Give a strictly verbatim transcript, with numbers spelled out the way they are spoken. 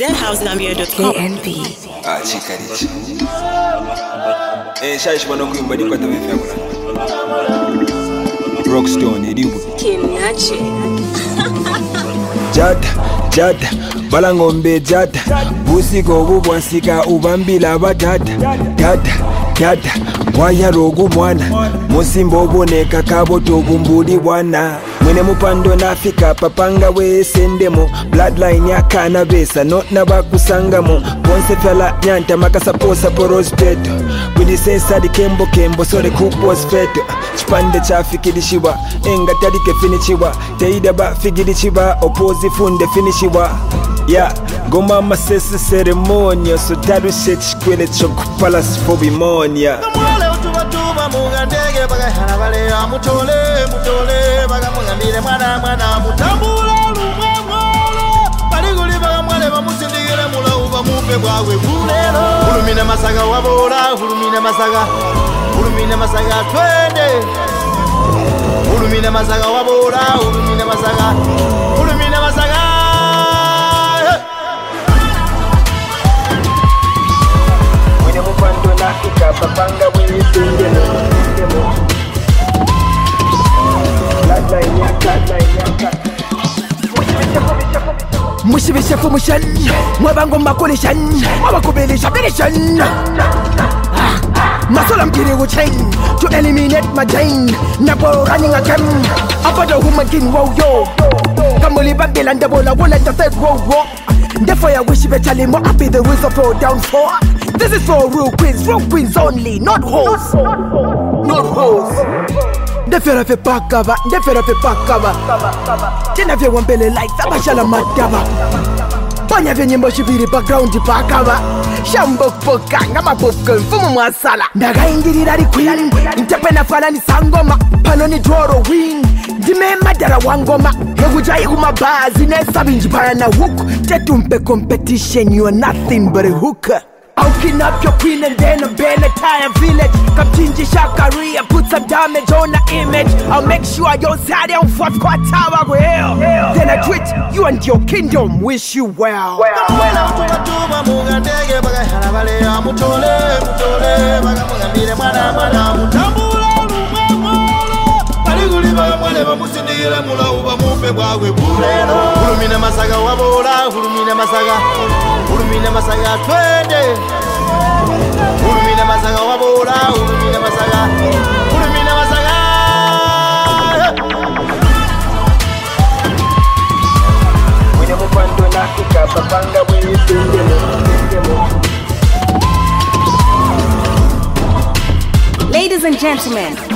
z house gambia dot com. K N B. Ah, chika richi. Eh, shaishi bwana kuimba ni kwata wewe yangu. Rockstone edibu. Kinachi. Jada, jada, balangombe jada. Busiko bubwansika ubambila badada. Dada, dada, wayarogu mwana. Musimbo boneka kaboto gumbudi bwana. Mwene mupando nafika papanga we sendemo. Bloodline ya kanabesa not nabakusangamo. Ponse fela nyanta makasa posa porospeto. Windi sensa di kembo kembo sore kupos feto. Chipande cha fikirishiwa enga tadike finishiwa. Teida ba fikirishiwa opozi funde finishiwa. Ya goma masese ceremonia. So tadu sech kwele chokupalas fobimonia. Kamwale utuba tuba mugandege baga hanabale ya mutole mutole baga mugambire mwana mwana mutambula lumwamwalo baliguli baga mwale bamusindikire mula uba mupe bwawe bulero hulumina masaga wabola hulumina masaga hulumina masaga twende hulumina masaga wabola hulumina masaga hulumina masaga Mupando nafika papanga wewe sendemo Bloodline ya bloodline ya Mushibisha fumushan Mwabango makolishan Mwabakubilisha bilishan Masola mkiri wuchain To eliminate my chain Nabo running a cam Abada human king wow yo Kamuli babila ndabola wala the third world war Therefore I wish you better more happy the rules of all down for. This is for real queens, real queens only, not hoes. Not hoes. Ndefera fe pakaba, ndefera fe pakaba. Tena vye wambele like sabashala madaba. Banya vye nyimbo shibiri background pakaba. Shambo poka ngama popcorn fumu masala. Ndaga ingiri dari queen, intepena fana ni sangoma. Pano ni doro wing. Dime madara wangoma. Hegujai kumabazi nesabi njibara na hook. Tetumpe competition, you are nothing but a hooker. I'll kidnap your queen and then I'll ban entire village. Kapchinji Shakaria, put some damage on the image. I'll make sure your side on fourth quarter go hell. Then I treat you and your kingdom, wish you well. Hulumina masaga wabola, hulumina masaga, hulumina masaga twende. Hulumina masaga wabola, hulumina masaga, hulumina masaga. Mwene mupando nafika papanga wewe sendemo Ladies and gentlemen,